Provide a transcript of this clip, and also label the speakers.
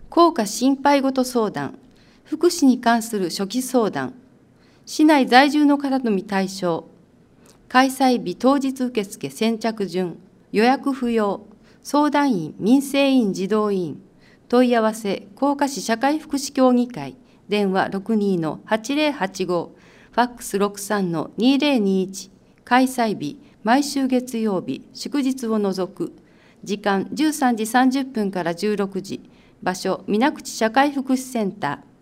Speaker 1: 効果心配事相談、福祉に関する初期相談、市内在住の方のみ対象、開催日当日受付先着順、予約不要、相談員、民生委員児童委員、問い合わせ、甲賀市社会福祉協議会、電話62-8085、ファックス63-2021、開催日、毎週月曜日、祝日を除く、時間13時30分から16時、場所、水口社会福祉センター。